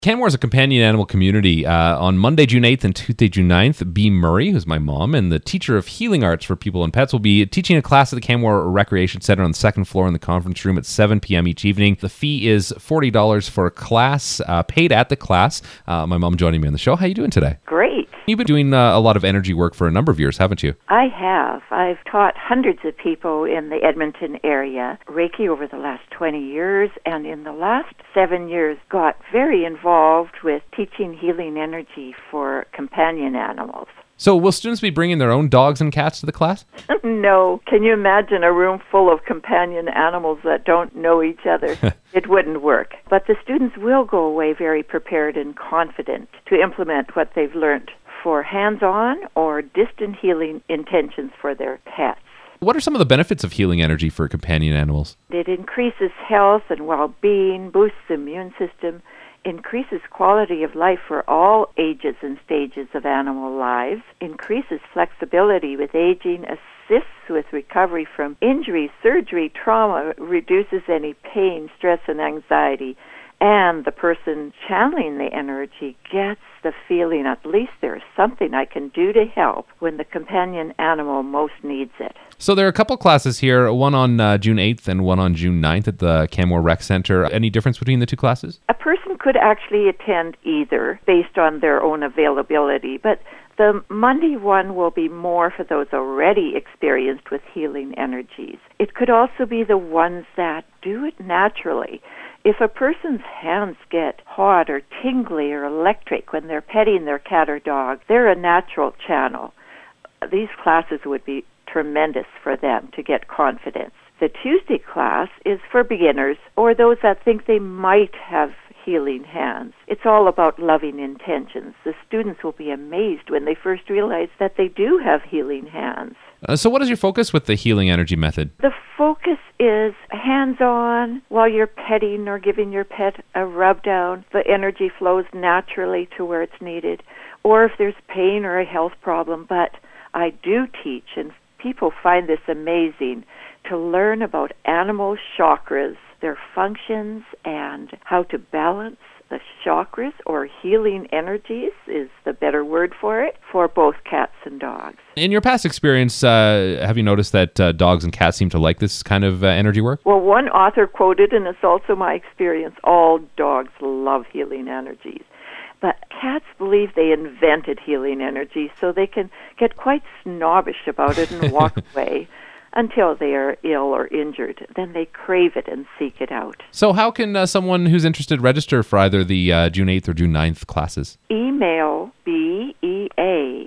Canmore is a companion animal community. On Monday, June 8th and Tuesday, June 9th, Bea Murray, who's my mom, and the teacher of healing arts for people and pets, will be teaching a class at the Canmore Recreation Center on the second floor in the conference room at 7 p.m. each evening. The fee is $40 for a class, paid at the class. My mom joining me on the show. How are you doing today? Great. You've been doing a lot of energy work for a number of years, haven't you? I have. I've taught hundreds of people in the Edmonton area Reiki over the last 20 years, and in the last 7 years got very involved with teaching healing energy for companion animals. So will students be bringing their own dogs and cats to the class? No. Can you imagine a room full of companion animals that don't know each other? It wouldn't work. But the students will go away very prepared and confident to implement what they've learned for hands-on or distant healing intentions for their pets. What are some of the benefits of healing energy for companion animals? It increases health and well-being, boosts the immune system, increases quality of life for all ages and stages of animal lives, increases flexibility with aging, assists with recovery from injury, surgery, trauma, reduces any pain, stress, and anxiety, and the person channeling the energy gets the feeling at least there's something I can do to help when the companion animal most needs it. So there are a couple classes here, one on June 8th and one on June 9th at the Canmore Rec Center. Any difference between the two classes? A person could actually attend either based on their own availability, but the Monday one will be more for those already experienced with healing energies. It could also be the ones that do it naturally. If a person's hands get hot or tingly or electric when they're petting their cat or dog, they're a natural channel. These classes would be tremendous for them to get confidence. The Tuesday class is for beginners or those that think they might have healing hands. It's all about loving intentions. The students will be amazed when they first realize that they do have healing hands. So what is your focus with the healing energy method? The focus is hands-on while you're petting or giving your pet a rub down. The energy flows naturally to where it's needed. Or if there's pain or a health problem, but I do teach, and people find this amazing, to learn about animal chakras, their functions, and how to balance the chakras, or healing energies is the better word for it, for both cats and dogs. In your past experience, have you noticed that dogs and cats seem to like this kind of energy work? Well, one author quoted, and it's also my experience, all dogs love healing energies. But cats believe they invented healing energy, so they can get quite snobbish about it and walk away until they are ill or injured. Then they crave it and seek it out. So how can someone who's interested register for either the June 8th or June 9th classes? Email BEAMURRAY,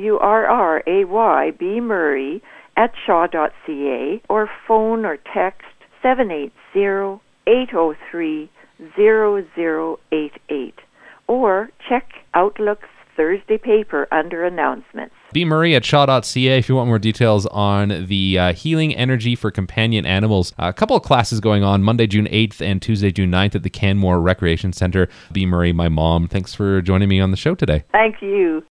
Bea Murray, @shaw.ca, or phone or text 780-803-0088. Or check Outlook's Thursday paper under announcements. Bea Murray at shaw.ca if you want more details on the healing energy for companion animals. A couple of classes going on Monday, June 8th and Tuesday, June 9th at the Canmore Recreation Center. Bea Murray, my mom, thanks for joining me on the show today. Thank you.